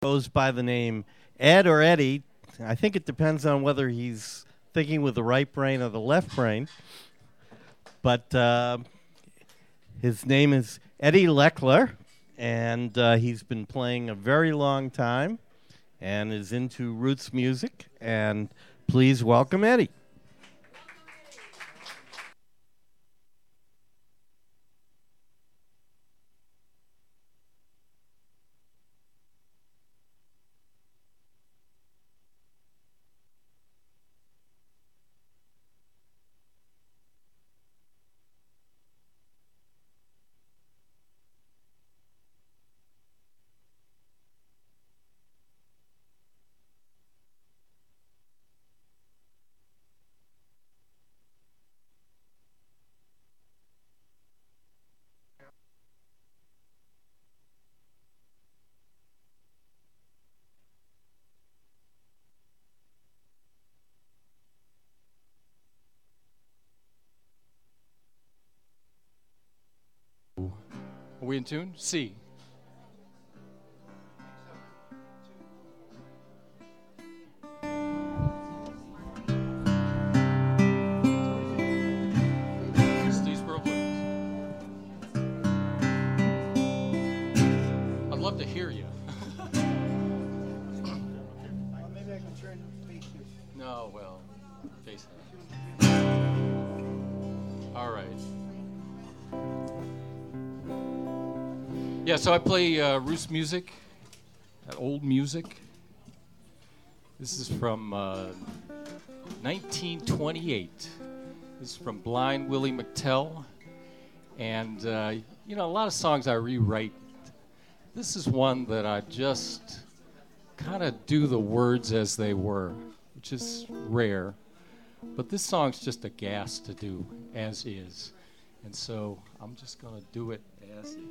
goes by the name Ed or Eddie. I think it depends on whether he's thinking with the right brain or the left brain. But his name is Eddie Leckler, and he's been playing a very long time and is into roots music. And please welcome Eddie. Are we in tune? C. Stevesboro Blues. I'd love to hear you. Maybe I can turn and face you. No, well, face that. All right. Yeah, so I play roots music, old music. This is from 1928. This is from Blind Willie McTell. And, a lot of songs I rewrite. This is one that I just kind of do the words as they were, which is rare. But this song's just a gas to do as is. And so I'm just going to do it as is.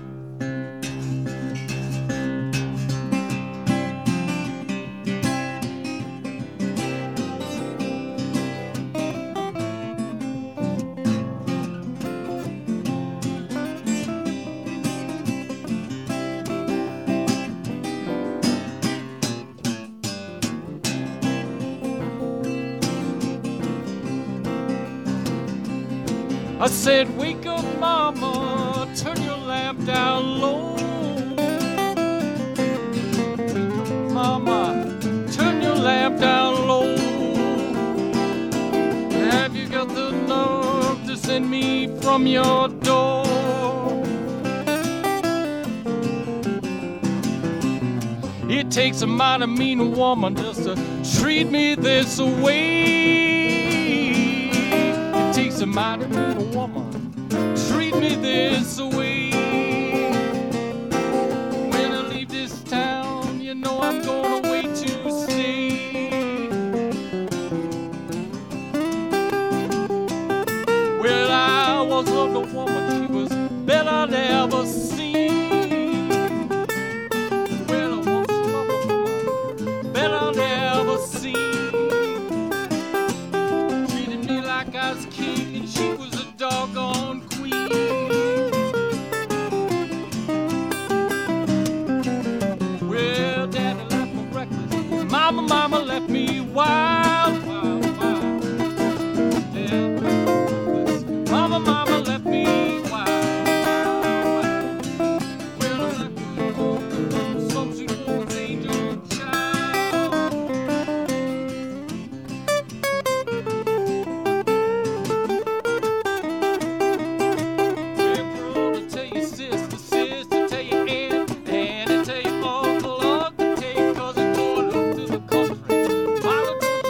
I said, wake up, mama, turn your lamp down low. Mama, turn your lamp down low. Have you got the nerve to send me from your door? It takes a mighty mean woman just to treat me this way. It takes a mighty mean woman treat me this way. When I leave this town, you know I'm going away to stay. Well, I once loved a woman, she was better I'd ever seen. Well, I once loved a woman, better I'd ever seen. Treated me like I was king and she was a doggone queen. Well, daddy left me reckless, mama left me wild, wild, wild. Daddy left me reckless, mama left me wild, wild, wild. Well, I left me some sweet woman's angel child. Well, brother, tell your sister, tell your aunt, and tell your uncle, tell your cousin, going up to the country. Mama,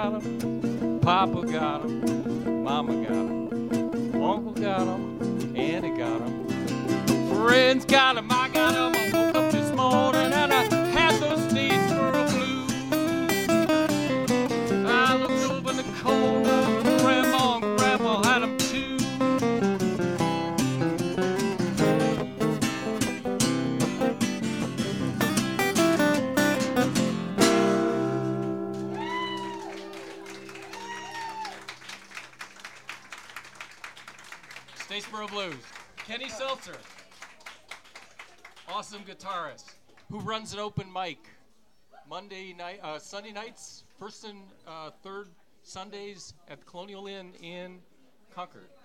got 'em, Papa got 'em, Mama got 'em, Uncle got 'em, Auntie got 'em, friends got 'em, I got 'em. I woke up this morning and I had those Statesboro blues. I looked over in the corner, Grandma and Grandpa had 'em too. Statesboro Blues. Kenny Seltzer, awesome guitarist, who runs an open mic Sunday nights, first and third Sundays at the Colonial Inn in Concord.